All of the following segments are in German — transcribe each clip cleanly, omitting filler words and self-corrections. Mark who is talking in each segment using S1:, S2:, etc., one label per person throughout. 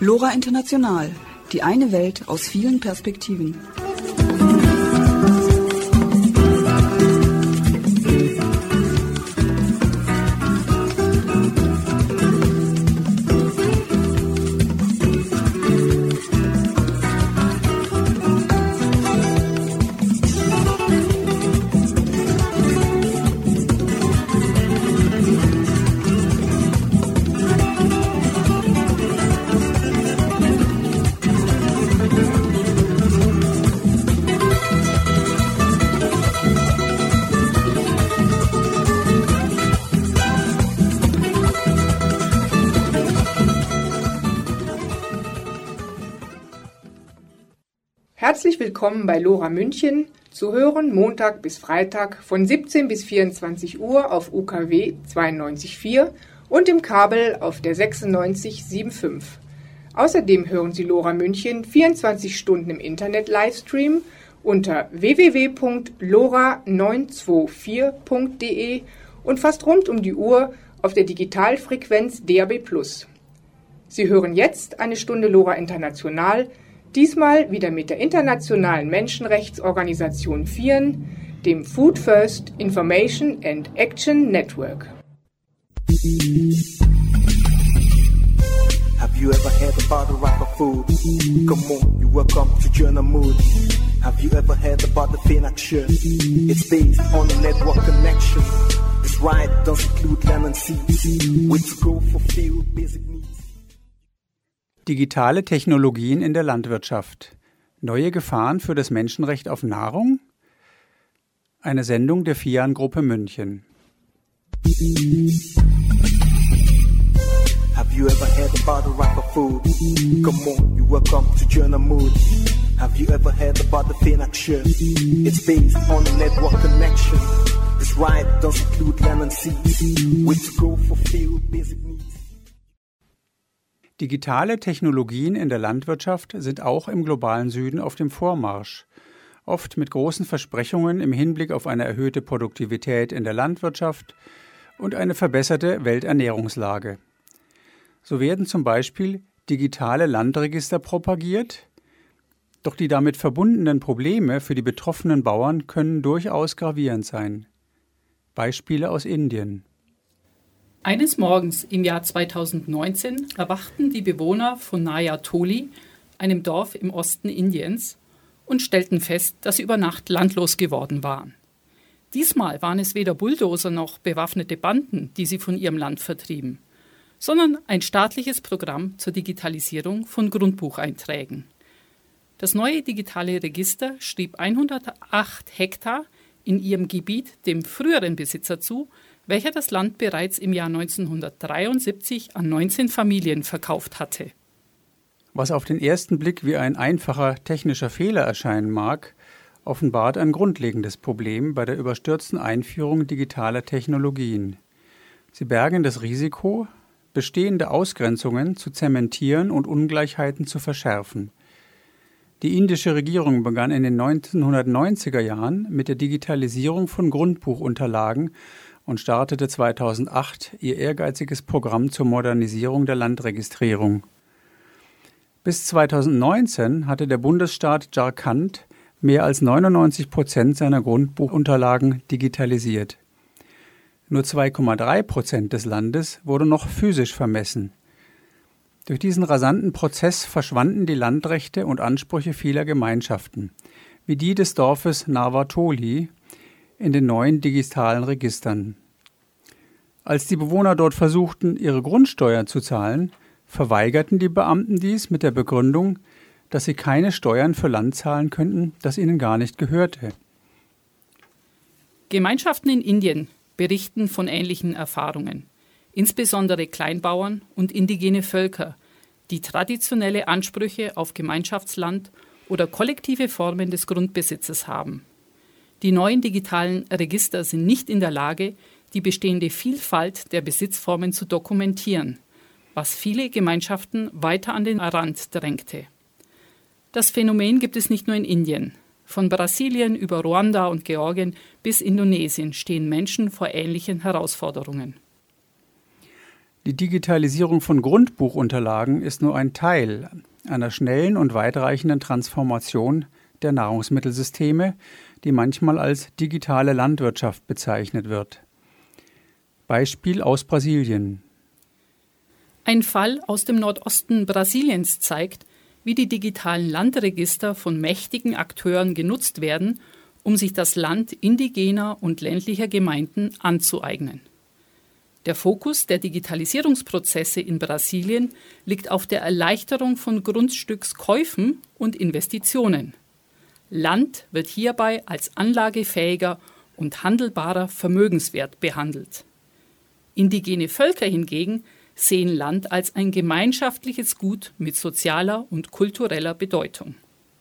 S1: LoRa International, die eine Welt aus vielen Perspektiven.
S2: Herzlich willkommen bei LoRa München, zu hören Montag bis Freitag von 17 bis 24 Uhr auf UKW 92.4 und im Kabel auf der 96.75. Außerdem hören Sie LoRa München 24 Stunden im Internet Livestream unter www.lora924.de und fast rund um die Uhr auf der Digitalfrequenz DAB+. Sie hören jetzt eine Stunde LoRa International, diesmal wieder mit der internationalen Menschenrechtsorganisation FIAN, dem Food First Information and Action Network.
S3: Have you ever heard about the rapper food? Come on, you welcome to Journal Mood. Have you ever heard about the Fin Action? It's based on a network connection. This ride does include land and seas. Way to go fulfill basic needs.
S4: Digitale Technologien in der Landwirtschaft. Neue Gefahren für das Menschenrecht auf Nahrung? Eine Sendung der FIAN-Gruppe München.
S3: Have you ever heard about the rapper food? Come on, you welcome to Journal Mood. Have you ever heard about the Fin Action? It's based on a network connection. This ride does include land and seas. Way to go fulfill basic needs.
S4: Digitale Technologien in der Landwirtschaft sind auch im globalen Süden auf dem Vormarsch, oft mit großen Versprechungen im Hinblick auf eine erhöhte Produktivität in der Landwirtschaft und eine verbesserte Welternährungslage. So werden zum Beispiel digitale Landregister propagiert, doch die damit verbundenen Probleme für die betroffenen Bauern können durchaus gravierend sein. Beispiele aus Indien.
S5: Eines Morgens im Jahr 2019 erwachten die Bewohner von Naya Toli, einem Dorf im Osten Indiens, und stellten fest, dass sie über Nacht landlos geworden waren. Diesmal waren es weder Bulldozer noch bewaffnete Banden, die sie von ihrem Land vertrieben, sondern ein staatliches Programm zur Digitalisierung von Grundbucheinträgen. Das neue digitale Register schrieb 108 Hektar in ihrem Gebiet dem früheren Besitzer zu, welcher das Land bereits im Jahr 1973 an 19 Familien verkauft hatte.
S4: Was auf den ersten Blick wie ein einfacher technischer Fehler erscheinen mag, offenbart ein grundlegendes Problem bei der überstürzten Einführung digitaler Technologien. Sie bergen das Risiko, bestehende Ausgrenzungen zu zementieren und Ungleichheiten zu verschärfen. Die indische Regierung begann in den 1990er Jahren mit der Digitalisierung von Grundbuchunterlagen und startete 2008 ihr ehrgeiziges Programm zur Modernisierung der Landregistrierung. Bis 2019 hatte der Bundesstaat Jharkhand mehr als 99% seiner Grundbuchunterlagen digitalisiert. Nur 2,3% des Landes wurde noch physisch vermessen. Durch diesen rasanten Prozess verschwanden die Landrechte und Ansprüche vieler Gemeinschaften, wie die des Dorfes Navatoli, in den neuen digitalen Registern. Als die Bewohner dort versuchten, ihre Grundsteuer zu zahlen, verweigerten die Beamten dies mit der Begründung, dass sie keine Steuern für Land zahlen könnten, das ihnen gar nicht gehörte.
S5: Gemeinschaften in Indien berichten von ähnlichen Erfahrungen, insbesondere Kleinbauern und indigene Völker, die traditionelle Ansprüche auf Gemeinschaftsland oder kollektive Formen des Grundbesitzes haben. Die neuen digitalen Register sind nicht in der Lage, die bestehende Vielfalt der Besitzformen zu dokumentieren, was viele Gemeinschaften weiter an den Rand drängte. Das Phänomen gibt es nicht nur in Indien. Von Brasilien über Ruanda und Georgien bis Indonesien stehen Menschen vor ähnlichen Herausforderungen.
S4: Die Digitalisierung von Grundbuchunterlagen ist nur ein Teil einer schnellen und weitreichenden Transformation der Nahrungsmittelsysteme, die manchmal als digitale Landwirtschaft bezeichnet wird. Beispiel aus Brasilien.
S5: Ein Fall aus dem Nordosten Brasiliens zeigt, wie die digitalen Landregister von mächtigen Akteuren genutzt werden, um sich das Land indigener und ländlicher Gemeinden anzueignen. Der Fokus der Digitalisierungsprozesse in Brasilien liegt auf der Erleichterung von Grundstückskäufen und Investitionen. Land wird hierbei als anlagefähiger und handelbarer Vermögenswert behandelt. Indigene Völker hingegen sehen Land als ein gemeinschaftliches Gut mit sozialer und kultureller Bedeutung.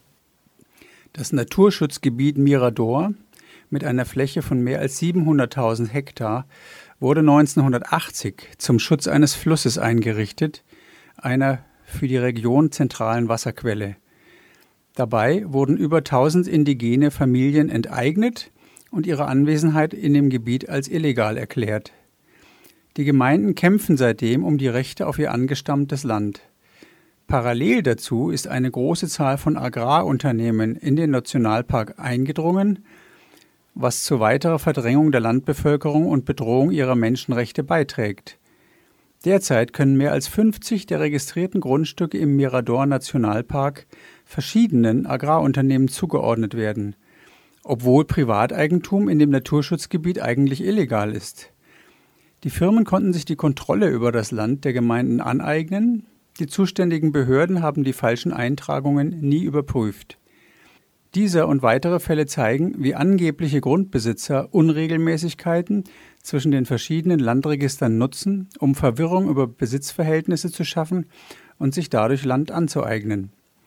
S4: Das Naturschutzgebiet Mirador mit einer Fläche von mehr als 700.000 Hektar wurde 1980 zum Schutz eines Flusses eingerichtet, einer für die Region zentralen Wasserquelle. Dabei wurden über 1000 indigene Familien enteignet und ihre Anwesenheit in dem Gebiet als illegal erklärt. Die Gemeinden kämpfen seitdem um die Rechte auf ihr angestammtes Land. Parallel dazu ist eine große Zahl von Agrarunternehmen in den Nationalpark eingedrungen, was zu weiterer Verdrängung der Landbevölkerung und Bedrohung ihrer Menschenrechte beiträgt. Derzeit können mehr als 50 der registrierten Grundstücke im Mirador-Nationalpark verschiedenen Agrarunternehmen zugeordnet werden, obwohl Privateigentum in dem Naturschutzgebiet eigentlich illegal ist. Die Firmen konnten sich die Kontrolle über das Land der Gemeinden aneignen, die zuständigen Behörden haben die falschen Eintragungen nie überprüft. Dieser und weitere Fälle zeigen, wie angebliche Grundbesitzer Unregelmäßigkeiten zwischen den verschiedenen Landregistern nutzen, um Verwirrung über Besitzverhältnisse zu schaffen und sich dadurch Land anzueignen.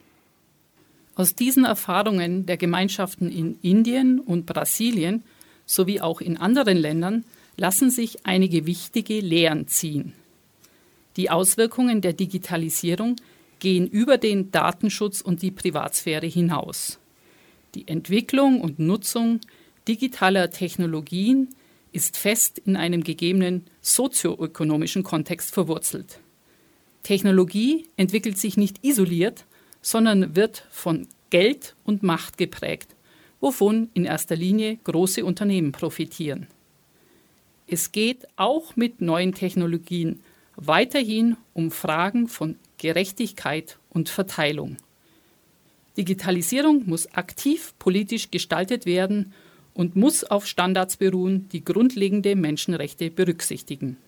S5: Aus diesen Erfahrungen der Gemeinschaften in Indien und Brasilien sowie auch in anderen Ländern lassen sich einige wichtige Lehren ziehen. Die Auswirkungen der Digitalisierung gehen über den Datenschutz und die Privatsphäre hinaus. Die Entwicklung und Nutzung digitaler Technologien ist fest in einem gegebenen sozioökonomischen Kontext verwurzelt. Technologie entwickelt sich nicht isoliert, sondern wird von Geld und Macht geprägt, wovon in erster Linie große Unternehmen profitieren. Es geht auch mit neuen Technologien weiterhin um Fragen von Gerechtigkeit und Verteilung. Digitalisierung muss aktiv politisch gestaltet werden und muss auf Standards beruhen, die grundlegende Menschenrechte berücksichtigen.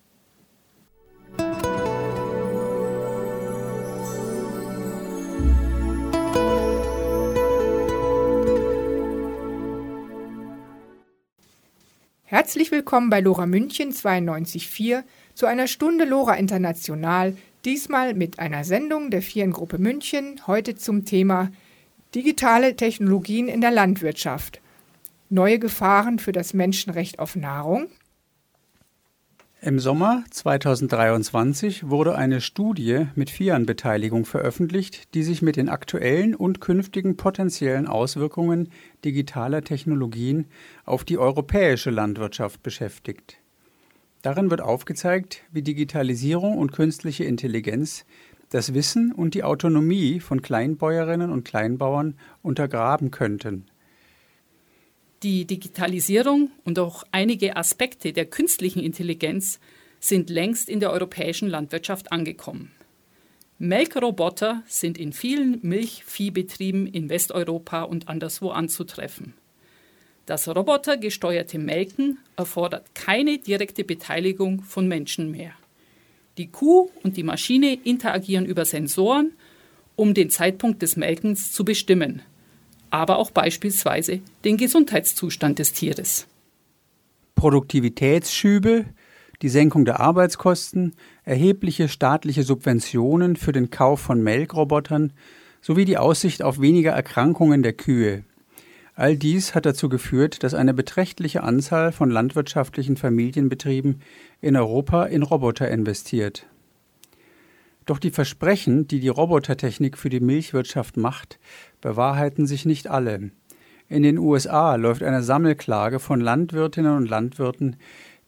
S2: Herzlich willkommen bei LoRa München 92.4 zu einer Stunde LoRa International, diesmal mit einer Sendung der Vieren-Gruppe München, heute zum Thema digitale Technologien in der Landwirtschaft. Neue Gefahren für das Menschenrecht auf Nahrung.
S4: Im Sommer 2023 wurde eine Studie mit FIAN-Beteiligung veröffentlicht, die sich mit den aktuellen und künftigen potenziellen Auswirkungen digitaler Technologien auf die europäische Landwirtschaft beschäftigt. Darin wird aufgezeigt, wie Digitalisierung und künstliche Intelligenz das Wissen und die Autonomie von Kleinbäuerinnen und Kleinbauern untergraben könnten.
S5: Die Digitalisierung und auch einige Aspekte der künstlichen Intelligenz sind längst in der europäischen Landwirtschaft angekommen. Melkroboter sind in vielen Milchviehbetrieben in Westeuropa und anderswo anzutreffen. Das robotergesteuerte Melken erfordert keine direkte Beteiligung von Menschen mehr. Die Kuh und die Maschine interagieren über Sensoren, um den Zeitpunkt des Melkens zu bestimmen, aber auch beispielsweise den Gesundheitszustand des Tieres.
S4: Produktivitätsschübe, die Senkung der Arbeitskosten, erhebliche staatliche Subventionen für den Kauf von Melkrobotern sowie die Aussicht auf weniger Erkrankungen der Kühe. All dies hat dazu geführt, dass eine beträchtliche Anzahl von landwirtschaftlichen Familienbetrieben in Europa in Roboter investiert. Doch die Versprechen, die die Robotertechnik für die Milchwirtschaft macht, bewahrheiten sich nicht alle. In den USA läuft eine Sammelklage von Landwirtinnen und Landwirten,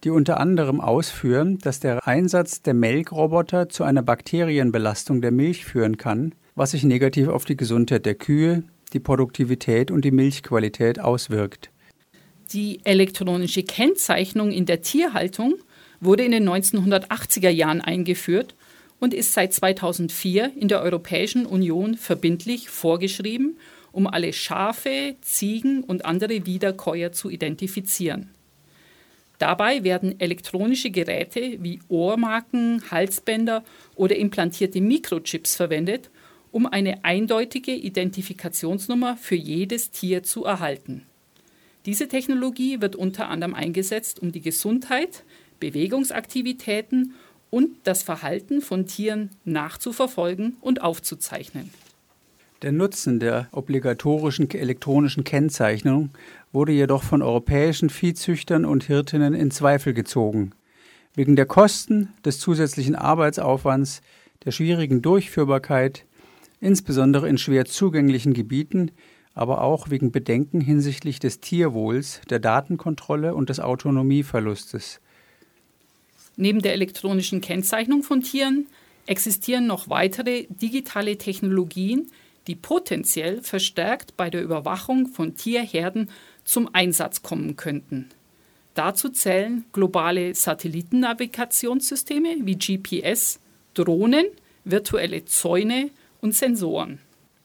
S4: die unter anderem ausführen, dass der Einsatz der Melkroboter zu einer Bakterienbelastung der Milch führen kann, was sich negativ auf die Gesundheit der Kühe, die Produktivität und die Milchqualität auswirkt.
S5: Die elektronische Kennzeichnung in der Tierhaltung wurde in den 1980er Jahren eingeführt und ist seit 2004 in der Europäischen Union verbindlich vorgeschrieben, um alle Schafe, Ziegen und andere Wiederkäuer zu identifizieren. Dabei werden elektronische Geräte wie Ohrmarken, Halsbänder oder implantierte Mikrochips verwendet, um eine eindeutige Identifikationsnummer für jedes Tier zu erhalten. Diese Technologie wird unter anderem eingesetzt, um die Gesundheit, Bewegungsaktivitäten und das Verhalten von Tieren nachzuverfolgen und aufzuzeichnen.
S4: Der Nutzen der obligatorischen elektronischen Kennzeichnung wurde jedoch von europäischen Viehzüchtern und Hirtinnen in Zweifel gezogen. Wegen der Kosten, des zusätzlichen Arbeitsaufwands, der schwierigen Durchführbarkeit, insbesondere in schwer zugänglichen Gebieten, aber auch wegen Bedenken hinsichtlich des Tierwohls, der Datenkontrolle und des Autonomieverlustes.
S5: Neben der elektronischen Kennzeichnung von Tieren existieren noch weitere digitale Technologien, die potenziell verstärkt bei der Überwachung von Tierherden zum Einsatz kommen könnten. Dazu zählen globale Satellitennavigationssysteme wie GPS, Drohnen, virtuelle Zäune und Sensoren.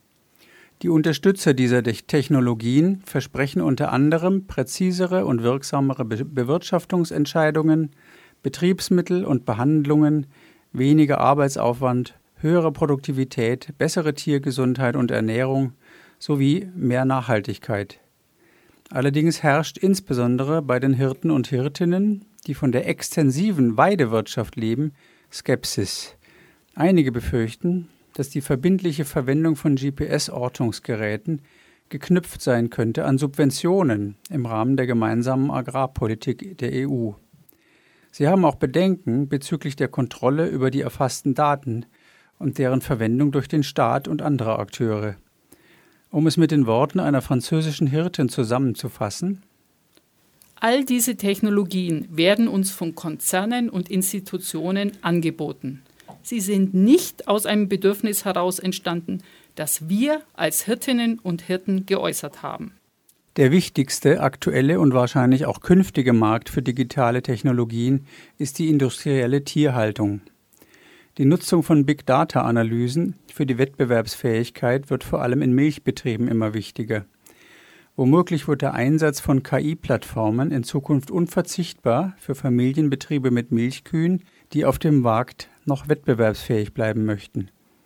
S4: Die Unterstützer dieser Technologien versprechen unter anderem präzisere und wirksamere Bewirtschaftungsentscheidungen, Betriebsmittel und Behandlungen, weniger Arbeitsaufwand, höhere Produktivität, bessere Tiergesundheit und Ernährung sowie mehr Nachhaltigkeit. Allerdings herrscht insbesondere bei den Hirten und Hirtinnen, die von der extensiven Weidewirtschaft leben, Skepsis. Einige befürchten, dass die verbindliche Verwendung von GPS-Ortungsgeräten geknüpft sein könnte an Subventionen im Rahmen der gemeinsamen Agrarpolitik der EU. Sie haben auch Bedenken bezüglich der Kontrolle über die erfassten Daten und deren Verwendung durch den Staat und andere Akteure. Um es mit den Worten einer französischen Hirtin zusammenzufassen:
S5: All diese Technologien werden uns von Konzernen und Institutionen angeboten. Sie sind nicht aus einem Bedürfnis heraus entstanden, das wir als Hirtinnen und Hirten geäußert haben.
S4: Der wichtigste aktuelle und wahrscheinlich auch künftige Markt für digitale Technologien ist die industrielle Tierhaltung. Die Nutzung von Big-Data-Analysen für die Wettbewerbsfähigkeit wird vor allem in Milchbetrieben immer wichtiger. Womöglich wird der Einsatz von KI-Plattformen in Zukunft unverzichtbar für Familienbetriebe mit Milchkühen, die auf dem Markt noch wettbewerbsfähig bleiben möchten.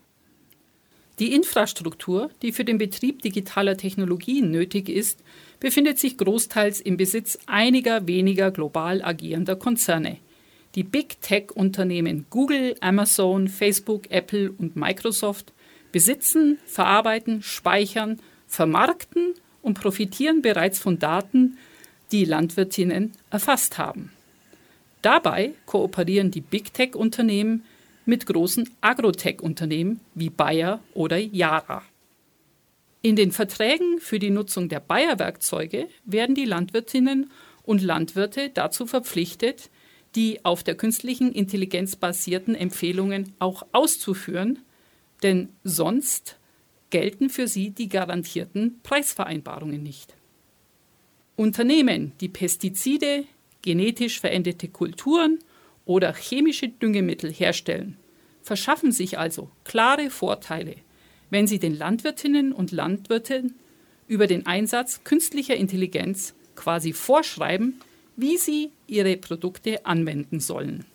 S5: Die Infrastruktur, die für den Betrieb digitaler Technologien nötig ist, befindet sich großteils im Besitz einiger weniger global agierender Konzerne. Die Big-Tech-Unternehmen Google, Amazon, Facebook, Apple und Microsoft besitzen, verarbeiten, speichern, vermarkten und profitieren bereits von Daten, die Landwirtinnen erfasst haben. Dabei kooperieren die Big-Tech-Unternehmen mit großen Agrotech-Unternehmen wie Bayer oder Yara. In den Verträgen für die Nutzung der Bayer-Werkzeuge werden die Landwirtinnen und Landwirte dazu verpflichtet, die auf der künstlichen Intelligenz basierten Empfehlungen auch auszuführen, denn sonst gelten für sie die garantierten Preisvereinbarungen nicht. Unternehmen, die Pestizide, genetisch veränderte Kulturen oder chemische Düngemittel herstellen, verschaffen sich also klare Vorteile, wenn sie den Landwirtinnen und Landwirten über den Einsatz künstlicher Intelligenz quasi vorschreiben, wie sie ihre Produkte anwenden sollen.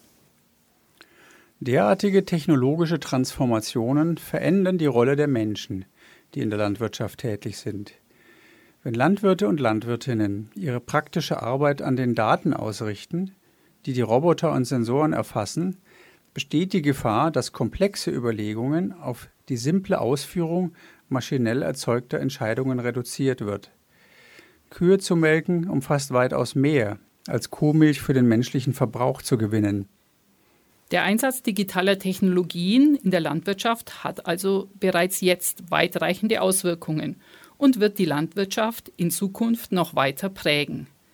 S4: Derartige technologische Transformationen verändern die Rolle der Menschen, die in der Landwirtschaft tätig sind. Wenn Landwirte und Landwirtinnen ihre praktische Arbeit an den Daten ausrichten, die die Roboter und Sensoren erfassen, besteht die Gefahr, dass komplexe Überlegungen auf die simple Ausführung maschinell erzeugter Entscheidungen reduziert wird. Kühe zu melken umfasst weitaus mehr, als Kuhmilch für den menschlichen Verbrauch zu gewinnen.
S5: Der Einsatz digitaler Technologien in der Landwirtschaft hat also bereits jetzt weitreichende Auswirkungen und wird die Landwirtschaft in Zukunft noch weiter prägen.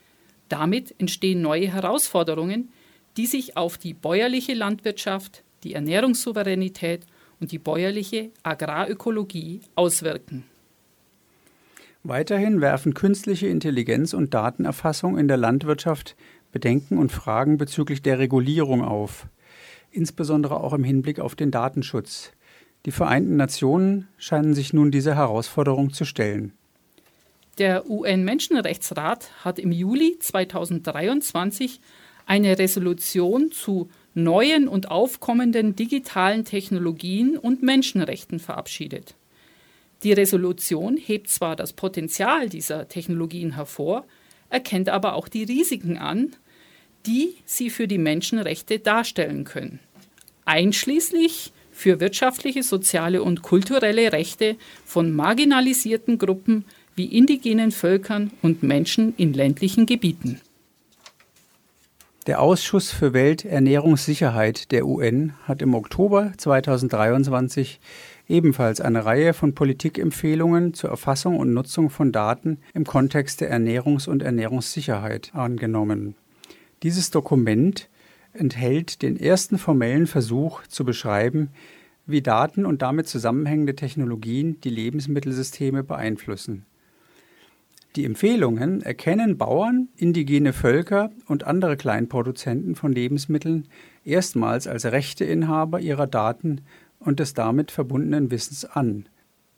S5: Damit entstehen neue Herausforderungen, die sich auf die bäuerliche Landwirtschaft, die Ernährungssouveränität und die bäuerliche Agrarökologie auswirken.
S4: Weiterhin werfen künstliche Intelligenz und Datenerfassung in der Landwirtschaft Bedenken und Fragen bezüglich der Regulierung auf, insbesondere auch im Hinblick auf den Datenschutz. Die Vereinten Nationen scheinen sich nun dieser Herausforderung zu stellen.
S5: Der UN-Menschenrechtsrat hat im Juli 2023 eine Resolution zu neuen und aufkommenden digitalen Technologien und Menschenrechten verabschiedet. Die Resolution hebt zwar das Potenzial dieser Technologien hervor, erkennt aber auch die Risiken an, die sie für die Menschenrechte darstellen können, einschließlich für wirtschaftliche, soziale und kulturelle Rechte von marginalisierten Gruppen wie indigenen Völkern und Menschen in ländlichen Gebieten.
S4: Der Ausschuss für Welternährungssicherheit der UN hat im Oktober 2023 ebenfalls eine Reihe von Politikempfehlungen zur Erfassung und Nutzung von Daten im Kontext der Ernährungs- und Ernährungssicherheit angenommen. Dieses Dokument enthält den ersten formellen Versuch zu beschreiben, wie Daten und damit zusammenhängende Technologien die Lebensmittelsysteme beeinflussen. Die Empfehlungen erkennen Bauern, indigene Völker und andere Kleinproduzenten von Lebensmitteln erstmals als Rechteinhaber ihrer Daten und des damit verbundenen Wissens an.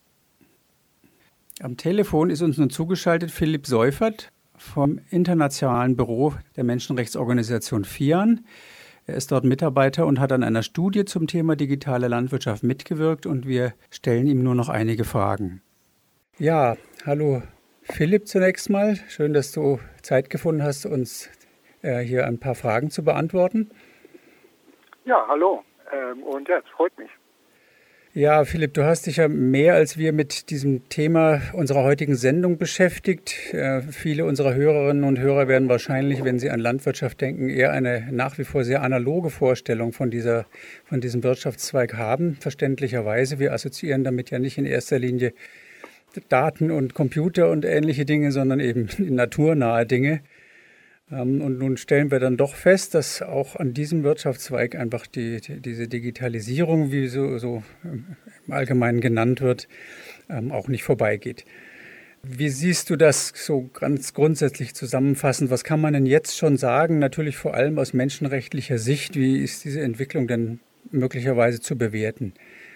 S4: Am Telefon ist uns nun zugeschaltet Philipp Seufert vom Internationalen Büro der Menschenrechtsorganisation FIAN. Er ist dort Mitarbeiter und hat an einer Studie zum Thema digitale Landwirtschaft mitgewirkt und wir stellen ihm nur noch einige Fragen. Ja, hallo Philipp zunächst mal. Schön, dass du Zeit gefunden hast, uns hier ein paar Fragen zu beantworten.
S6: Ja, hallo. Und ja, es freut mich.
S4: Ja, Philipp, du hast dich ja mehr als wir mit diesem Thema unserer heutigen Sendung beschäftigt. Viele unserer Hörerinnen und Hörer werden wahrscheinlich, wenn sie an Landwirtschaft denken, eher eine nach wie vor sehr analoge Vorstellung von diesem Wirtschaftszweig haben, verständlicherweise. Wir assoziieren damit ja nicht in erster Linie Daten und Computer und ähnliche Dinge, sondern eben naturnahe Dinge. Und nun stellen wir dann doch fest, dass auch an diesem Wirtschaftszweig einfach diese Digitalisierung, wie so im Allgemeinen genannt wird, auch nicht vorbeigeht. Wie siehst du das so ganz grundsätzlich zusammenfassend? Was kann man denn jetzt schon sagen, natürlich vor allem aus menschenrechtlicher Sicht? Wie ist diese Entwicklung denn möglicherweise zu bewerten?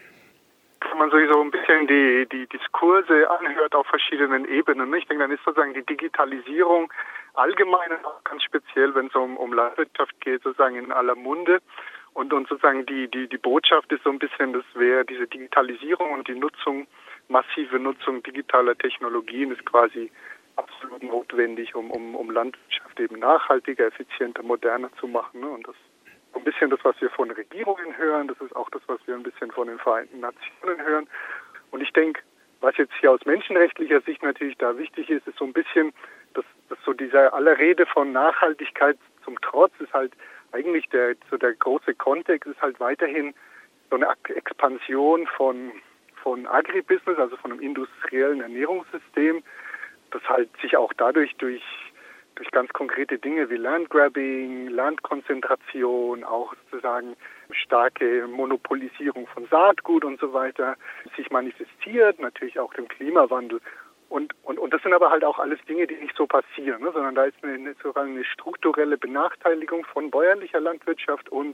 S6: Wenn man sich so ein bisschen die Diskurse anhört auf verschiedenen Ebenen, ich denke, dann ist sozusagen die Digitalisierung allgemein und auch ganz speziell, wenn es um Landwirtschaft geht, sozusagen in aller Munde. Und sozusagen die Botschaft ist so ein bisschen, das wäre diese Digitalisierung und die massive Nutzung digitaler Technologien ist quasi absolut notwendig, um Landwirtschaft eben nachhaltiger, effizienter, moderner zu machen. Ne? Und das ist ein bisschen das, was wir von Regierungen hören. Das ist auch das, was wir ein bisschen von den Vereinten Nationen hören. Und ich denke, was jetzt hier aus menschenrechtlicher Sicht natürlich da wichtig ist, ist so ein bisschen, dass so dieser aller Rede von Nachhaltigkeit zum Trotz ist halt eigentlich der große Kontext ist halt weiterhin so eine Expansion von Agribusiness, also von einem industriellen Ernährungssystem, das halt sich auch dadurch durch ganz konkrete Dinge wie Landgrabbing, Landkonzentration, auch sozusagen starke Monopolisierung von Saatgut und so weiter sich manifestiert, natürlich auch dem Klimawandel. Und das sind aber halt auch alles Dinge, die nicht so passieren, ne? Sondern da ist eine strukturelle Benachteiligung von bäuerlicher Landwirtschaft und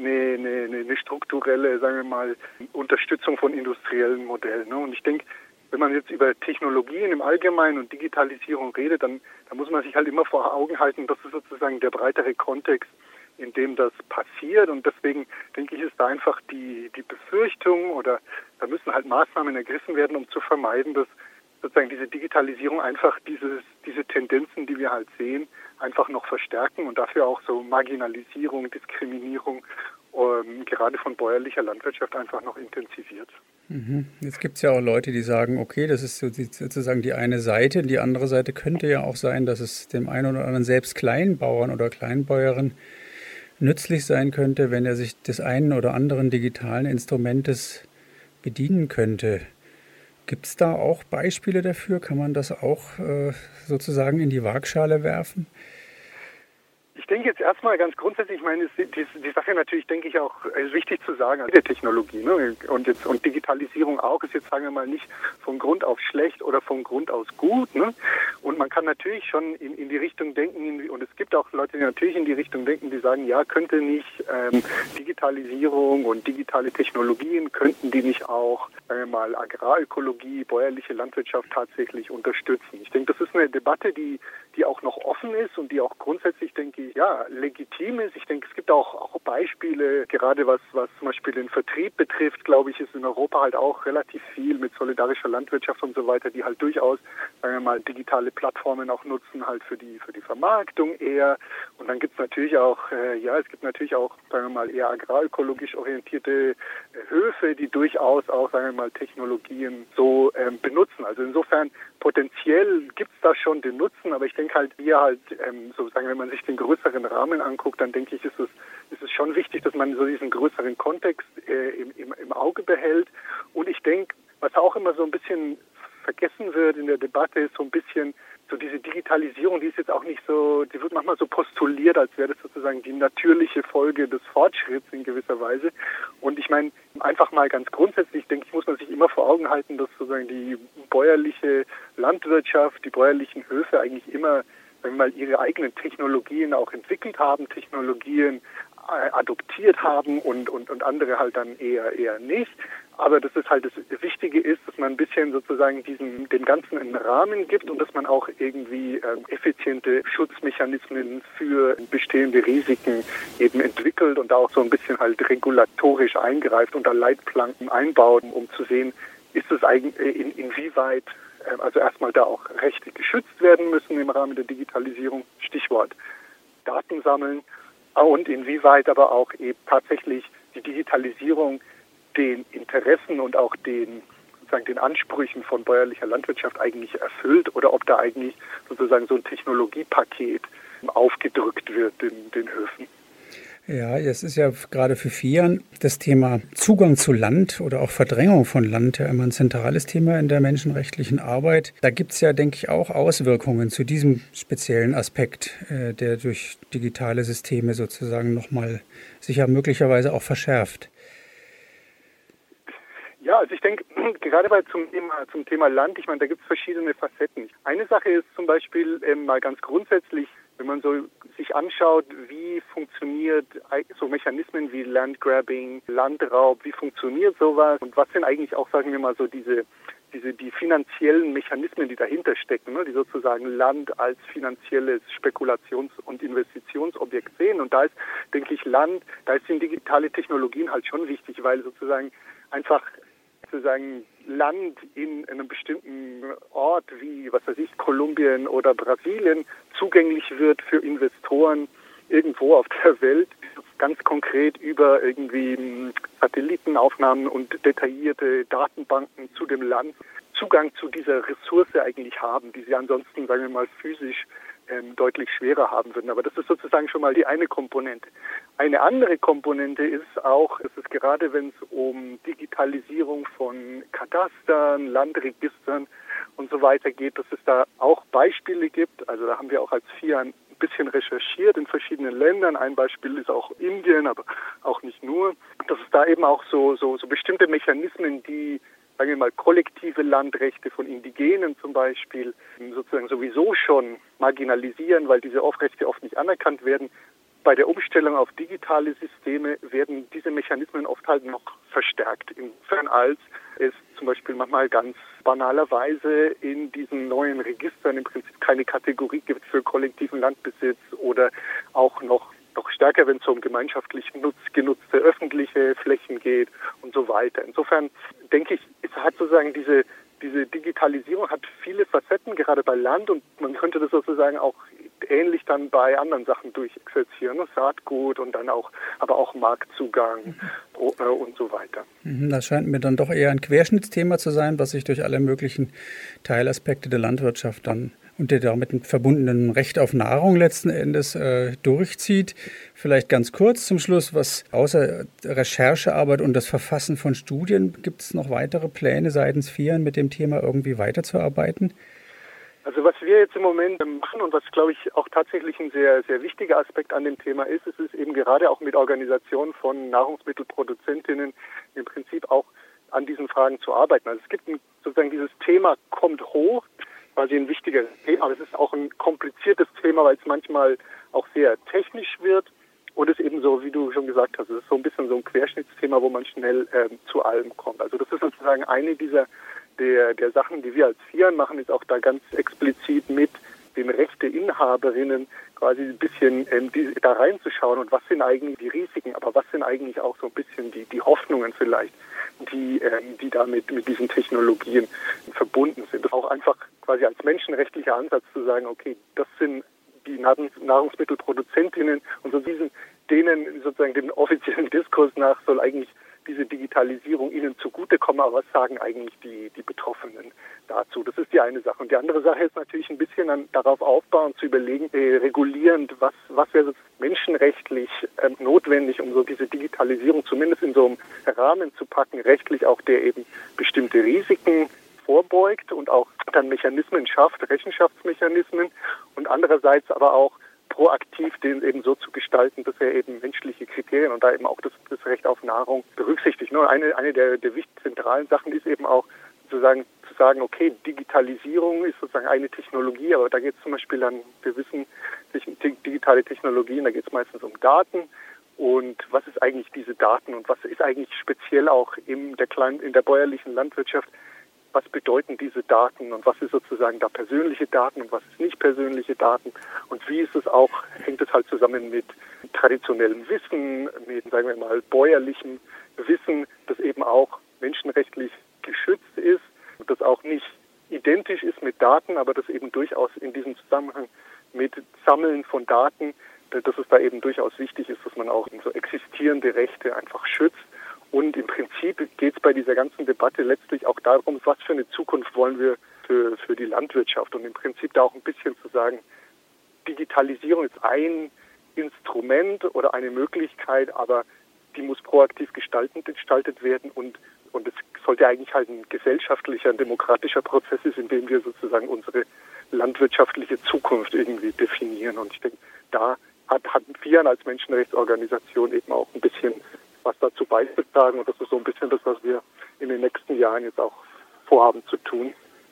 S6: eine strukturelle, sagen wir mal, Unterstützung von industriellen Modellen. Ne? Und ich denke, wenn man jetzt über Technologien im Allgemeinen und Digitalisierung redet, dann muss man sich halt immer vor Augen halten, das ist sozusagen der breitere Kontext, in dem das passiert. Und deswegen denke ich, ist da einfach die Befürchtung oder da müssen halt Maßnahmen ergriffen werden, um zu vermeiden, dass sozusagen diese Digitalisierung einfach diese Tendenzen, die wir halt sehen, einfach noch verstärken und dafür auch so Marginalisierung, Diskriminierung gerade von bäuerlicher Landwirtschaft einfach noch intensiviert.
S4: Jetzt gibt es ja auch Leute, die sagen, okay, das ist sozusagen die eine Seite. Die andere Seite könnte ja auch sein, dass es dem einen oder anderen selbst Kleinbauern oder Kleinbäuerin nützlich sein könnte, wenn er sich des einen oder anderen digitalen Instrumentes bedienen könnte. Gibt es da auch Beispiele dafür? Kann man das auch sozusagen in die Waagschale werfen?
S6: denke jetzt erstmal ganz grundsätzlich, ich meine, ist die Sache natürlich, denke ich, auch wichtig zu sagen, also der Technologie, ne? Und Digitalisierung auch ist jetzt, sagen wir mal, nicht von Grund auf schlecht oder von Grund aus gut, ne? Und man kann natürlich schon in die Richtung denken, und es gibt auch Leute, die natürlich in die Richtung denken, die sagen, ja, könnte nicht Digitalisierung und digitale Technologien, könnten die nicht auch, sagen wir mal, Agrarökologie, bäuerliche Landwirtschaft tatsächlich unterstützen? Ich denke, das ist eine Debatte, die auch noch offen ist und die auch grundsätzlich, denke ich, ja, legitim ist. Ich denke, es gibt auch Beispiele, gerade was zum Beispiel den Vertrieb betrifft, glaube ich, ist in Europa halt auch relativ viel mit solidarischer Landwirtschaft und so weiter, die halt durchaus, sagen wir mal, digitale Plattformen auch nutzen, halt für die Vermarktung eher. Und dann gibt es natürlich auch, sagen wir mal, eher agrarökologisch orientierte Höfe, die durchaus auch, sagen wir mal, Technologien so benutzen. Also insofern potenziell gibt es da schon den Nutzen, aber ich denke halt, sozusagen, wenn man sich den größeren Rahmen anguckt, dann denke ich, ist es schon wichtig, dass man so diesen größeren Kontext im Auge behält. Und ich denke, was auch immer so ein bisschen vergessen wird in der Debatte, ist so ein bisschen so diese Digitalisierung, die ist jetzt auch nicht so, die wird manchmal so postuliert, als wäre das sozusagen die natürliche Folge des Fortschritts in gewisser Weise. Und ich meine, einfach mal ganz grundsätzlich, denke ich, muss man sich immer vor Augen halten, dass sozusagen die bäuerliche Landwirtschaft, die bäuerlichen Höfe eigentlich immer, sagen wir mal, ihre eigenen Technologien auch entwickelt haben, Technologien adoptiert haben und andere halt dann eher nicht. Aber das ist halt das Wichtige ist, dass man ein bisschen sozusagen dem Ganzen einen Rahmen gibt und dass man auch irgendwie effiziente Schutzmechanismen für bestehende Risiken eben entwickelt und da auch so ein bisschen halt regulatorisch eingreift und da Leitplanken einbaut, um zu sehen, ist es eigentlich inwieweit also erstmal da auch Rechte geschützt werden müssen im Rahmen der Digitalisierung, Stichwort Daten sammeln, und inwieweit aber auch eben tatsächlich die Digitalisierung den Interessen und auch den Ansprüchen von bäuerlicher Landwirtschaft eigentlich erfüllt oder ob da eigentlich sozusagen so ein Technologiepaket aufgedrückt wird den Höfen.
S4: Ja, es ist ja gerade für Vieren das Thema Zugang zu Land oder auch Verdrängung von Land ja immer ein zentrales Thema in der menschenrechtlichen Arbeit. Da gibt es ja, denke ich, auch Auswirkungen zu diesem speziellen Aspekt, der durch digitale Systeme sozusagen nochmal sich ja möglicherweise auch verschärft.
S6: Ja, also ich denke, gerade zum Thema Land, ich meine, da gibt es verschiedene Facetten. Eine Sache ist zum Beispiel mal ganz grundsätzlich, wenn man so sich anschaut, wie funktioniert so Mechanismen wie Landgrabbing, Landraub, wie funktioniert sowas und was sind eigentlich auch, sagen wir mal so, die finanziellen Mechanismen, die dahinter stecken, ne, die sozusagen Land als finanzielles Spekulations- und Investitionsobjekt sehen. Und da ist, denke ich, sind digitale Technologien halt schon wichtig, weil sozusagen einfach Land in einem bestimmten Ort wie, was weiß ich, Kolumbien oder Brasilien zugänglich wird für Investoren irgendwo auf der Welt, ganz konkret über irgendwie Satellitenaufnahmen und detaillierte Datenbanken zu dem Land Zugang zu dieser Ressource eigentlich haben, die sie ansonsten, sagen wir mal, physisch deutlich schwerer haben würden. Aber das ist sozusagen schon mal die eine Komponente. Eine andere Komponente ist auch, es ist gerade, wenn es um Digitalisierung von Katastern, Landregistern und so weiter geht, dass es da auch Beispiele gibt. Also da haben wir auch als FIA ein bisschen recherchiert in verschiedenen Ländern. Ein Beispiel ist auch Indien, aber auch nicht nur. Dass es da eben auch so bestimmte Mechanismen, die, sagen wir mal, kollektive Landrechte von Indigenen zum Beispiel sozusagen sowieso schon marginalisieren, weil diese Rechte oft nicht anerkannt werden. Bei der Umstellung auf digitale Systeme werden diese Mechanismen oft halt noch verstärkt. Insofern als es zum Beispiel manchmal ganz banalerweise in diesen neuen Registern im Prinzip keine Kategorie gibt für kollektiven Landbesitz oder auch noch stärker, wenn es um gemeinschaftlich genutzte öffentliche Flächen geht und so weiter. Insofern denke ich, es hat sozusagen diese Digitalisierung hat viele Facetten, gerade bei Land, und man könnte das sozusagen auch ähnlich dann bei anderen Sachen durchexerzieren, Saatgut und dann auch, aber auch Marktzugang und so weiter.
S4: Das scheint mir dann doch eher ein Querschnittsthema zu sein, was sich durch alle möglichen Teilaspekte der Landwirtschaft dann und der damit verbundenen Recht auf Nahrung letzten Endes durchzieht. Vielleicht ganz kurz zum Schluss, was außer Recherchearbeit und das Verfassen von Studien, gibt es noch weitere Pläne seitens FIAN mit dem Thema irgendwie weiterzuarbeiten?
S6: Also was wir jetzt im Moment machen und was, glaube ich, auch tatsächlich ein sehr, sehr wichtiger Aspekt an dem Thema ist, es ist eben gerade auch mit Organisationen von Nahrungsmittelproduzentinnen im Prinzip auch an diesen Fragen zu arbeiten. Also es gibt sozusagen dieses Thema kommt hoch, quasi ein wichtiges Thema, aber es ist auch ein kompliziertes Thema, weil es manchmal auch sehr technisch wird und es eben so, wie du schon gesagt hast, es ist so ein bisschen so ein Querschnittsthema, wo man schnell zu allem kommt. Also das ist sozusagen eine der Sachen, die wir als FIAN machen, ist auch da ganz explizit mit den Rechteinhaberinnen quasi ein bisschen da reinzuschauen und was sind eigentlich die Risiken, aber was sind eigentlich auch so ein bisschen die Hoffnungen vielleicht, die damit mit diesen Technologien verbunden sind. Das auch einfach quasi als menschenrechtlicher Ansatz zu sagen, okay, das sind die Nahrungsmittelproduzentinnen und so denen sozusagen dem offiziellen Diskurs nach soll eigentlich diese Digitalisierung ihnen zugutekommen, aber was sagen eigentlich die Betroffenen dazu? Das ist die eine Sache. Und die andere Sache ist natürlich ein bisschen darauf aufbauen, zu überlegen, regulierend, was wäre menschenrechtlich notwendig, um so diese Digitalisierung zumindest in so einem Rahmen zu packen, rechtlich auch der eben bestimmte Risiken vorbeugt und auch dann Mechanismen schafft, Rechenschaftsmechanismen und andererseits aber auch proaktiv den eben so zu gestalten, dass er eben menschliche Kriterien und da eben auch das Recht auf Nahrung berücksichtigt. Nur eine der zentralen Sachen ist eben auch sozusagen zu sagen, okay, Digitalisierung ist sozusagen eine Technologie, aber da geht es zum Beispiel wir wissen, digitale Technologien, da geht es meistens um Daten und was ist eigentlich diese Daten und was ist eigentlich speziell auch in der bäuerlichen Landwirtschaft, was bedeuten diese Daten und was ist sozusagen da persönliche Daten und was ist nicht persönliche Daten und wie ist es auch, hängt es halt zusammen mit traditionellem Wissen, mit, sagen wir mal, bäuerlichem Wissen, das eben auch menschenrechtlich geschützt ist, das auch nicht identisch ist mit Daten, aber das eben durchaus in diesem Zusammenhang mit Sammeln von Daten, dass es da eben durchaus wichtig ist, dass man auch so existierende Rechte einfach schützt. Und im Prinzip geht es bei dieser ganzen Debatte letztlich auch darum, was für eine Zukunft wollen wir für die Landwirtschaft. Und im Prinzip da auch ein bisschen zu sagen, Digitalisierung ist ein Instrument oder eine Möglichkeit, aber die muss proaktiv gestaltet werden und es sollte eigentlich halt ein gesellschaftlicher, ein demokratischer Prozess sein, in dem wir sozusagen unsere landwirtschaftliche Zukunft irgendwie definieren. Und ich denke, da hat FIAN als Menschenrechtsorganisation eben auch ein bisschen was dazu beizutragen und das ist so ein bisschen das, was wir in den nächsten Jahren jetzt auch vorhaben zu tun.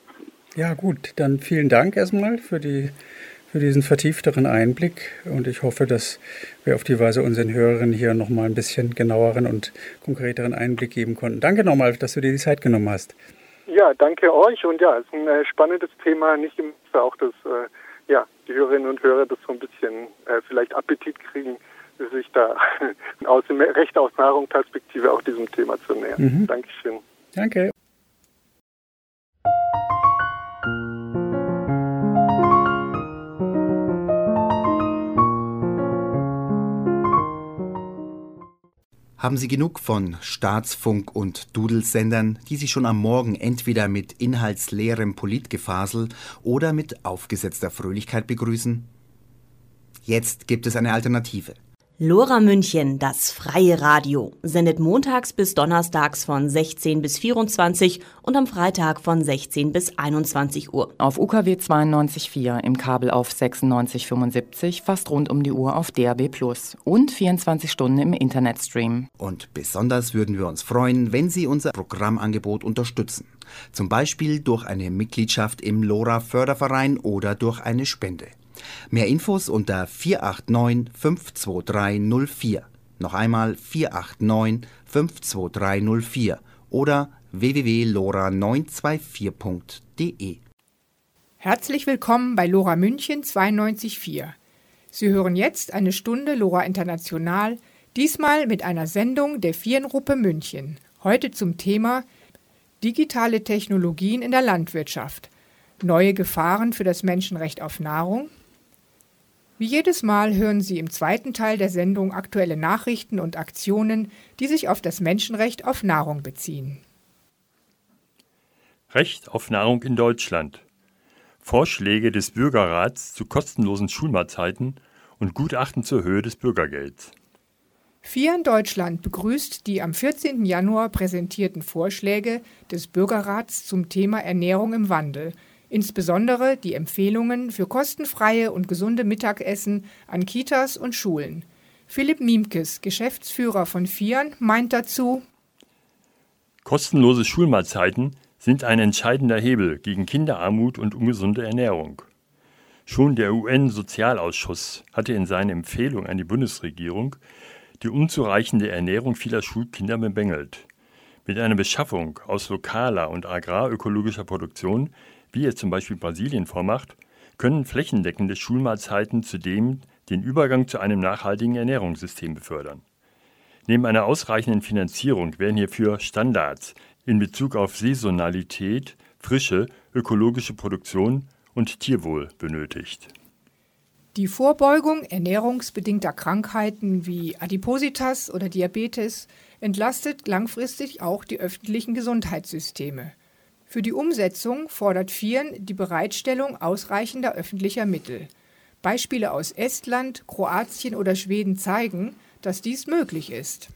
S4: Ja gut, dann vielen Dank erstmal für diesen vertiefteren Einblick und ich hoffe, dass wir auf die Weise unseren Hörerinnen hier nochmal ein bisschen genaueren und konkreteren Einblick geben konnten. Danke nochmal, dass du dir die Zeit genommen hast.
S6: Ja, danke euch und ja, es ist ein spannendes Thema, nicht immer auch, dass die Hörerinnen und Hörer das so ein bisschen vielleicht Appetit kriegen, sich da aus dem Recht aus Nahrung-Perspektive auch diesem Thema zu nähern. Dankeschön.
S4: Danke.
S7: Haben Sie genug von Staatsfunk- und Dudelsendern, die Sie schon am Morgen entweder mit inhaltsleerem Politgefasel oder mit aufgesetzter Fröhlichkeit begrüßen? Jetzt gibt es eine Alternative.
S8: Lora München, das freie Radio, sendet montags bis donnerstags von 16 bis 24 und am Freitag von 16 bis 21 Uhr.
S9: Auf UKW 92.4, im Kabel auf 96.75, fast rund um die Uhr auf DAB+ und 24 Stunden im Internetstream.
S7: Und besonders würden wir uns freuen, wenn Sie unser Programmangebot unterstützen. Zum Beispiel durch eine Mitgliedschaft im LoRa-Förderverein oder durch eine Spende. Mehr Infos unter 489 523 04. Noch einmal 489 523 04 oder www.lora924.de.
S2: Herzlich willkommen bei Lora München 92.4. Sie hören jetzt eine Stunde Lora International, diesmal mit einer Sendung der FIAN-Gruppe München. Heute zum Thema digitale Technologien in der Landwirtschaft. Neue Gefahren für das Menschenrecht auf Nahrung. Wie jedes Mal hören Sie im zweiten Teil der Sendung aktuelle Nachrichten und Aktionen, die sich auf das Menschenrecht auf Nahrung beziehen.
S10: Recht auf Nahrung in Deutschland. Vorschläge des Bürgerrats zu kostenlosen Schulmahlzeiten und Gutachten zur Höhe des Bürgergelds.
S2: FIAN Deutschland begrüßt die am 14. Januar präsentierten Vorschläge des Bürgerrats zum Thema Ernährung im Wandel insbesondere die Empfehlungen für kostenfreie und gesunde Mittagessen an Kitas und Schulen. Philipp Miemkes, Geschäftsführer von FIAN, meint dazu:
S10: Kostenlose Schulmahlzeiten sind ein entscheidender Hebel gegen Kinderarmut und ungesunde Ernährung. Schon der UN-Sozialausschuss hatte in seiner Empfehlung an die Bundesregierung die unzureichende Ernährung vieler Schulkinder bemängelt. Mit einer Beschaffung aus lokaler und agrarökologischer Produktion, wie es zum Beispiel Brasilien vormacht, können flächendeckende Schulmahlzeiten zudem den Übergang zu einem nachhaltigen Ernährungssystem befördern. Neben einer ausreichenden Finanzierung werden hierfür Standards in Bezug auf Saisonalität, Frische, ökologische Produktion und Tierwohl benötigt.
S2: Die Vorbeugung ernährungsbedingter Krankheiten wie Adipositas oder Diabetes entlastet langfristig auch die öffentlichen Gesundheitssysteme. Für die Umsetzung fordert FIAN die Bereitstellung ausreichender öffentlicher Mittel. Beispiele aus Estland, Kroatien oder Schweden zeigen, dass dies möglich ist.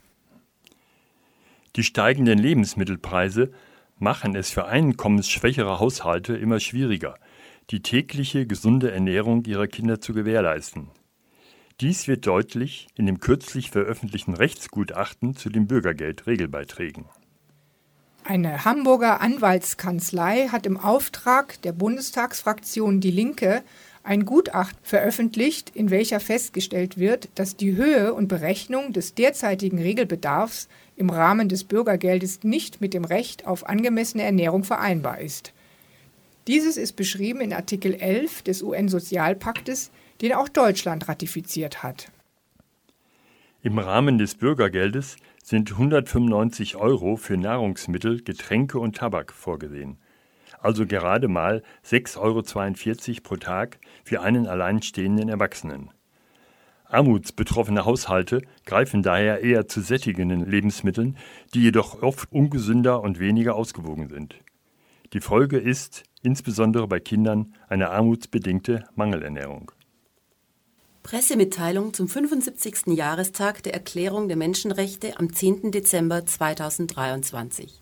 S10: Die steigenden Lebensmittelpreise machen es für einkommensschwächere Haushalte immer schwieriger, die tägliche gesunde Ernährung ihrer Kinder zu gewährleisten. Dies wird deutlich in dem kürzlich veröffentlichten Rechtsgutachten zu den Bürgergeld-Regelbeiträgen.
S2: Eine Hamburger Anwaltskanzlei hat im Auftrag der Bundestagsfraktion Die Linke ein Gutachten veröffentlicht, in welcher festgestellt wird, dass die Höhe und Berechnung des derzeitigen Regelbedarfs im Rahmen des Bürgergeldes nicht mit dem Recht auf angemessene Ernährung vereinbar ist. Dieses ist beschrieben in Artikel 11 des UN-Sozialpaktes, den auch Deutschland ratifiziert hat.
S10: Im Rahmen des Bürgergeldes sind 195 € für Nahrungsmittel, Getränke und Tabak vorgesehen. Also gerade mal 6,42 € pro Tag für einen alleinstehenden Erwachsenen. Armutsbetroffene Haushalte greifen daher eher zu sättigenden Lebensmitteln, die jedoch oft ungesünder und weniger ausgewogen sind. Die Folge ist, insbesondere bei Kindern, eine armutsbedingte Mangelernährung.
S11: Pressemitteilung zum 75. Jahrestag der Erklärung der Menschenrechte am 10. Dezember 2023.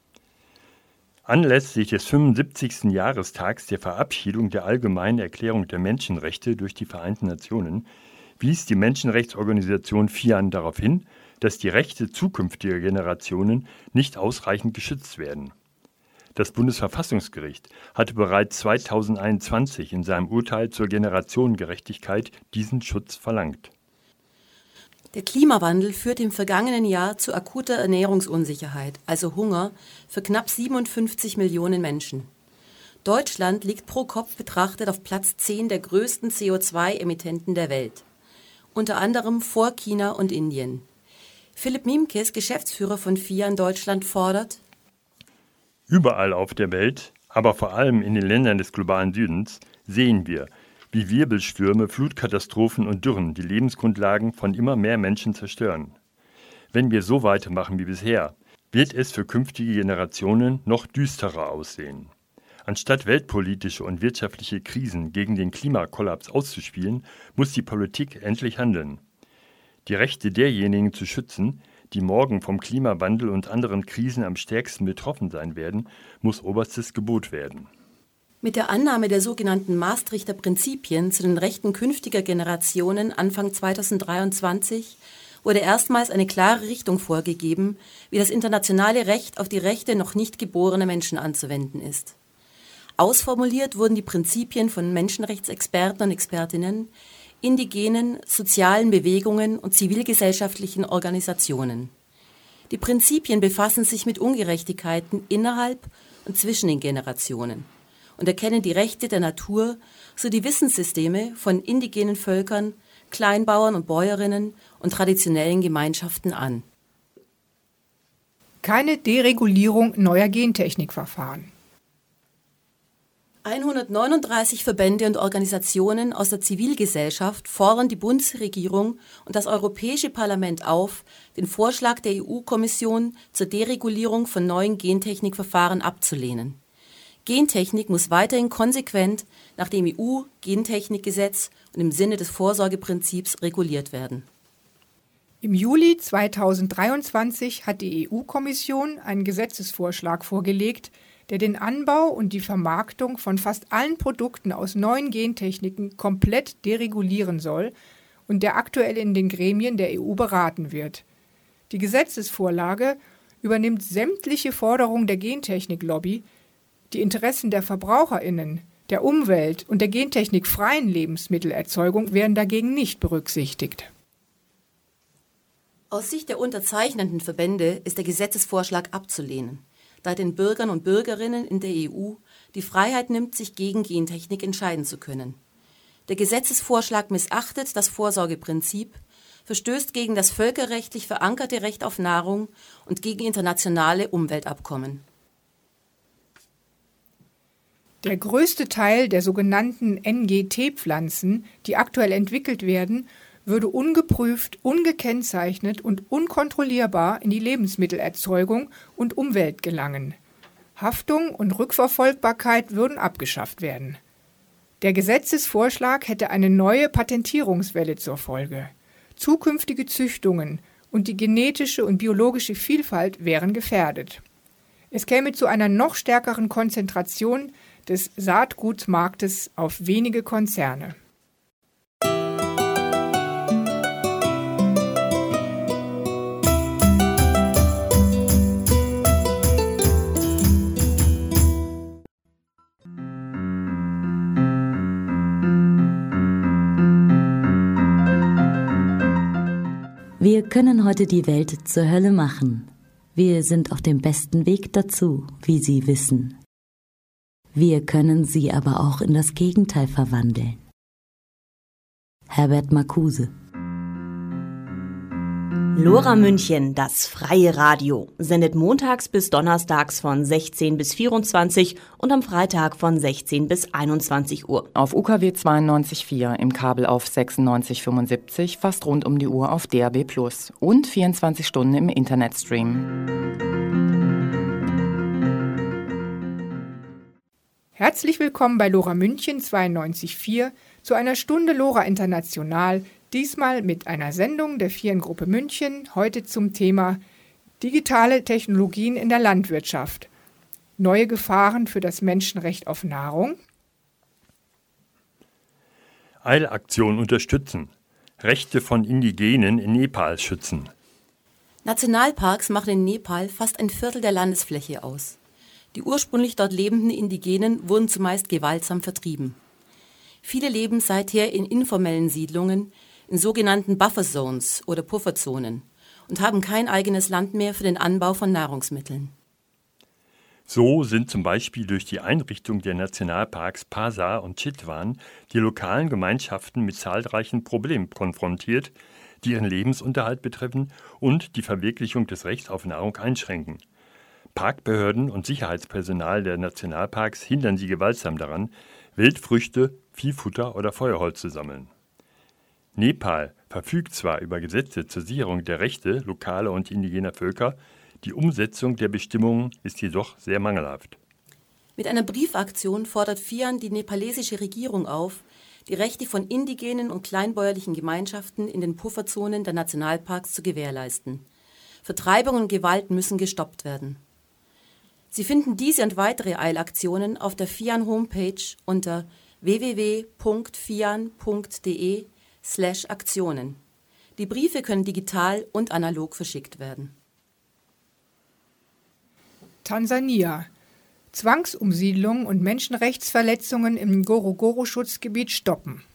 S10: Anlässlich des 75. Jahrestags der Verabschiedung der Allgemeinen Erklärung der Menschenrechte durch die Vereinten Nationen wies die Menschenrechtsorganisation FIAN darauf hin, dass die Rechte zukünftiger Generationen nicht ausreichend geschützt werden. Das Bundesverfassungsgericht hatte bereits 2021 in seinem Urteil zur Generationengerechtigkeit diesen Schutz verlangt.
S11: Der Klimawandel führt im vergangenen Jahr zu akuter Ernährungsunsicherheit, also Hunger, für knapp 57 Millionen Menschen. Deutschland liegt pro Kopf betrachtet auf Platz 10 der größten CO2-Emittenten der Welt, unter anderem vor China und Indien. Philipp Miemkes, Geschäftsführer von FIAN Deutschland, fordert:
S10: Überall auf der Welt, aber vor allem in den Ländern des globalen Südens, sehen wir, wie Wirbelstürme, Flutkatastrophen und Dürren die Lebensgrundlagen von immer mehr Menschen zerstören. Wenn wir so weitermachen wie bisher, wird es für künftige Generationen noch düsterer aussehen. Anstatt weltpolitische und wirtschaftliche Krisen gegen den Klimakollaps auszuspielen, muss die Politik endlich handeln. Die Rechte derjenigen zu schützen, die morgen vom Klimawandel und anderen Krisen am stärksten betroffen sein werden, muss oberstes Gebot werden.
S11: Mit der Annahme der sogenannten Maastrichter Prinzipien zu den Rechten künftiger Generationen Anfang 2023 wurde erstmals eine klare Richtung vorgegeben, wie das internationale Recht auf die Rechte noch nicht geborener Menschen anzuwenden ist. Ausformuliert wurden die Prinzipien von Menschenrechtsexperten und Expertinnen, indigenen, sozialen Bewegungen und zivilgesellschaftlichen Organisationen. Die Prinzipien befassen sich mit Ungerechtigkeiten innerhalb und zwischen den Generationen und erkennen die Rechte der Natur sowie die Wissenssysteme von indigenen Völkern, Kleinbauern und Bäuerinnen und traditionellen Gemeinschaften an.
S2: Keine Deregulierung neuer Gentechnikverfahren.
S11: 139 Verbände und Organisationen aus der Zivilgesellschaft fordern die Bundesregierung und das Europäische Parlament auf, den Vorschlag der EU-Kommission zur Deregulierung von neuen Gentechnikverfahren abzulehnen. Gentechnik muss weiterhin konsequent nach dem EU-Gentechnikgesetz und im Sinne des Vorsorgeprinzips reguliert werden.
S2: Im Juli 2023 hat die EU-Kommission einen Gesetzesvorschlag vorgelegt, der den Anbau und die Vermarktung von fast allen Produkten aus neuen Gentechniken komplett deregulieren soll und der aktuell in den Gremien der EU beraten wird. Die Gesetzesvorlage übernimmt sämtliche Forderungen der Gentechnik-Lobby. Die Interessen der VerbraucherInnen, der Umwelt und der gentechnikfreien Lebensmittelerzeugung werden dagegen nicht berücksichtigt.
S11: Aus Sicht der unterzeichnenden Verbände ist der Gesetzesvorschlag abzulehnen, da er den Bürgern und Bürgerinnen in der EU die Freiheit nimmt, sich gegen Gentechnik entscheiden zu können. Der Gesetzesvorschlag missachtet das Vorsorgeprinzip, verstößt gegen das völkerrechtlich verankerte Recht auf Nahrung und gegen internationale Umweltabkommen.
S2: Der größte Teil der sogenannten NGT-Pflanzen, die aktuell entwickelt werden, würde ungeprüft, ungekennzeichnet und unkontrollierbar in die Lebensmittelerzeugung und Umwelt gelangen. Haftung und Rückverfolgbarkeit würden abgeschafft werden. Der Gesetzesvorschlag hätte eine neue Patentierungswelle zur Folge. Zukünftige Züchtungen und die genetische und biologische Vielfalt wären gefährdet. Es käme zu einer noch stärkeren Konzentration des Saatgutmarktes auf wenige Konzerne.
S12: Wir können heute die Welt zur Hölle machen. Wir sind auf dem besten Weg dazu, wie Sie wissen. Wir können sie aber auch in das Gegenteil verwandeln. Herbert Marcuse.
S8: Lora München, das freie Radio, sendet montags bis donnerstags von 16 bis 24 und am Freitag von 16 bis 21 Uhr.
S9: Auf UKW 92.4 im Kabel auf 96,75, fast rund um die Uhr auf DAB+ und 24 Stunden im Internetstream.
S2: Herzlich willkommen bei Lora München 92.4 zu einer Stunde Lora International, diesmal mit einer Sendung der Vieren-Gruppe München, heute zum Thema digitale Technologien in der Landwirtschaft. Neue Gefahren für das Menschenrecht auf Nahrung.
S10: Eilaktion unterstützen. Rechte von Indigenen in Nepal schützen.
S11: Nationalparks machen in Nepal fast ein Viertel der Landesfläche aus. Die ursprünglich dort lebenden Indigenen wurden zumeist gewaltsam vertrieben. Viele leben seither in informellen Siedlungen, in sogenannten Buffer Zones oder Pufferzonen und haben kein eigenes Land mehr für den Anbau von Nahrungsmitteln.
S10: So sind zum Beispiel durch die Einrichtung der Nationalparks Pasa und Chitwan die lokalen Gemeinschaften mit zahlreichen Problemen konfrontiert, die ihren Lebensunterhalt betreffen und die Verwirklichung des Rechts auf Nahrung einschränken. Parkbehörden und Sicherheitspersonal der Nationalparks hindern sie gewaltsam daran, Wildfrüchte, Viehfutter oder Feuerholz zu sammeln. Nepal verfügt zwar über Gesetze zur Sicherung der Rechte lokaler und indigener Völker, die Umsetzung der Bestimmungen ist jedoch sehr mangelhaft.
S11: Mit einer Briefaktion fordert FIAN die nepalesische Regierung auf, die Rechte von indigenen und kleinbäuerlichen Gemeinschaften in den Pufferzonen der Nationalparks zu gewährleisten. Vertreibung und Gewalt müssen gestoppt werden. Sie finden diese und weitere Eilaktionen auf der FIAN-Homepage unter www.fian.de/Aktionen. Die Briefe können digital und analog verschickt werden.
S2: Tansania. Zwangsumsiedlung und Menschenrechtsverletzungen im Ngorongoro-Schutzgebiet stoppen.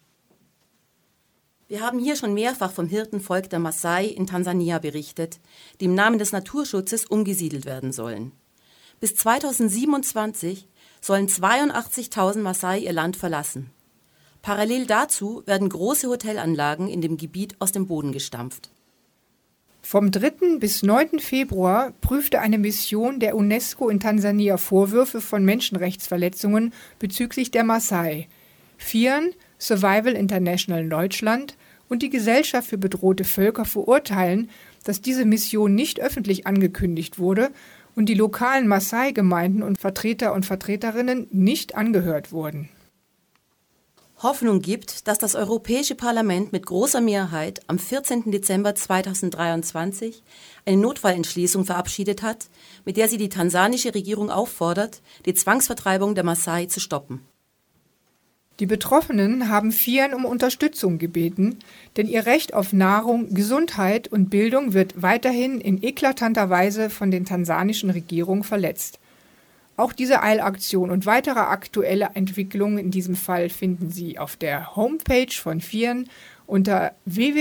S11: Wir haben hier schon mehrfach vom Hirtenvolk der Maasai in Tansania berichtet, die im Namen des Naturschutzes umgesiedelt werden sollen. Bis 2027 sollen 82.000 Maasai ihr Land verlassen. Parallel dazu werden große Hotelanlagen in dem Gebiet aus dem Boden gestampft.
S2: Vom 3. bis 9. Februar prüfte eine Mission der UNESCO in Tansania Vorwürfe von Menschenrechtsverletzungen bezüglich der Maasai. FIAN, Survival International Deutschland und die Gesellschaft für bedrohte Völker verurteilen, dass diese Mission nicht öffentlich angekündigt wurde und die lokalen Maasai-Gemeinden und Vertreter und Vertreterinnen nicht angehört wurden.
S11: Hoffnung gibt, dass das Europäische Parlament mit großer Mehrheit am 14. Dezember 2023 eine Notfallentschließung verabschiedet hat, mit der sie die tansanische Regierung auffordert, die Zwangsvertreibung der Maasai zu stoppen.
S2: Die Betroffenen haben FIAN um Unterstützung gebeten, denn ihr Recht auf Nahrung, Gesundheit und Bildung wird weiterhin in eklatanter Weise von den tansanischen Regierungen verletzt. Auch diese Eilaktion und weitere aktuelle Entwicklungen in diesem Fall finden Sie auf der Homepage von FIAN unter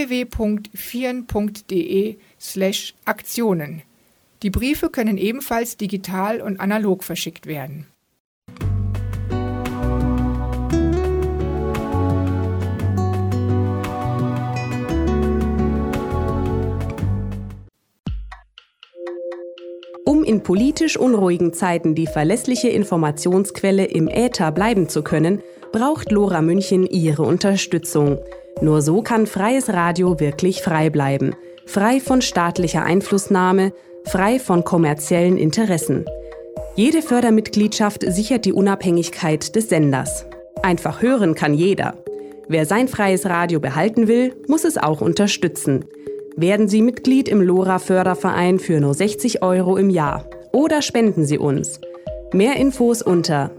S2: www.fian.de/Aktionen. Die Briefe können ebenfalls digital und analog verschickt werden.
S13: Um in politisch unruhigen Zeiten die verlässliche Informationsquelle im Äther bleiben zu können, braucht LoRa München Ihre Unterstützung. Nur so kann freies Radio wirklich frei bleiben. Frei von staatlicher Einflussnahme, frei von kommerziellen Interessen. Jede Fördermitgliedschaft sichert die Unabhängigkeit des Senders. Einfach hören kann jeder. Wer sein freies Radio behalten will, muss es auch unterstützen. Werden Sie Mitglied im LoRa-Förderverein für nur 60 € im Jahr oder spenden Sie uns. Mehr Infos unter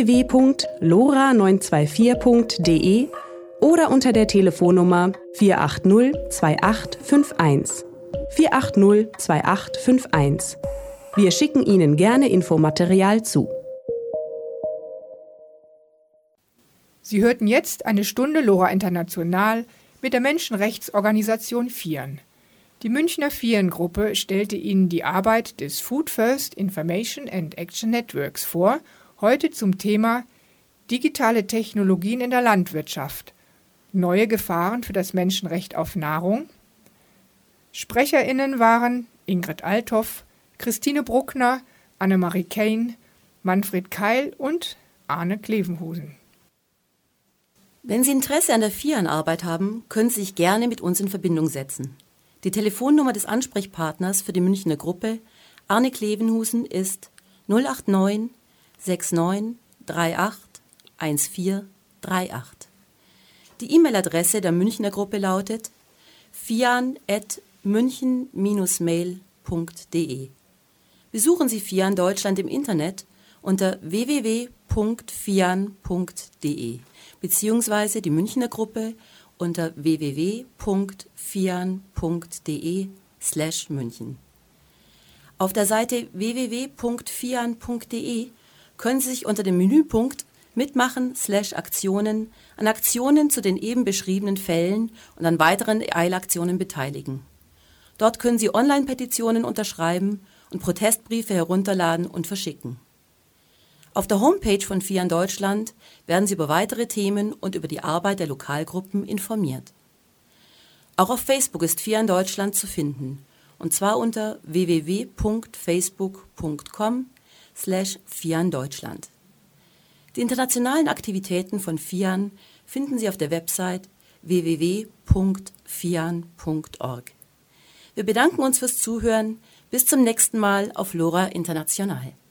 S13: www.lora924.de oder unter der Telefonnummer 480 2851. 480 2851. Wir schicken Ihnen gerne Infomaterial zu.
S2: Sie hörten jetzt eine Stunde LoRa International mit der Menschenrechtsorganisation FIAN. Die Münchner FIAN-Gruppe stellte Ihnen die Arbeit des Food First Information and Action Networks vor, heute zum Thema digitale Technologien in der Landwirtschaft, neue Gefahren für das Menschenrecht auf Nahrung. SprecherInnen waren Ingrid Althoff, Christine Bruckner, Annemarie Kane, Manfred Keil und Arne Klevenhusen.
S11: Wenn Sie Interesse an der FIAN-Arbeit haben, können Sie sich gerne mit uns in Verbindung setzen. Die Telefonnummer des Ansprechpartners für die Münchner Gruppe, Arne Klevenhusen, ist 089 69 38 1438. Die E-Mail-Adresse der Münchner Gruppe lautet fian@münchen-mail.de. Besuchen Sie FIAN Deutschland im Internet unter www.fian.de bzw. die Münchner Gruppe unter www.fian.de/München. Auf der Seite www.fian.de können Sie sich unter dem Menüpunkt Mitmachen/Aktionen an Aktionen zu den eben beschriebenen Fällen und an weiteren Eilaktionen beteiligen. Dort können Sie Online-Petitionen unterschreiben und Protestbriefe herunterladen und verschicken. Auf der Homepage von FIAN Deutschland werden Sie über weitere Themen und über die Arbeit der Lokalgruppen informiert. Auch auf Facebook ist FIAN Deutschland zu finden, und zwar unter www.facebook.com/FIAN Deutschland. Die internationalen Aktivitäten von FIAN finden Sie auf der Website www.fian.org. Wir bedanken uns fürs Zuhören. Bis zum nächsten Mal auf LoRa International.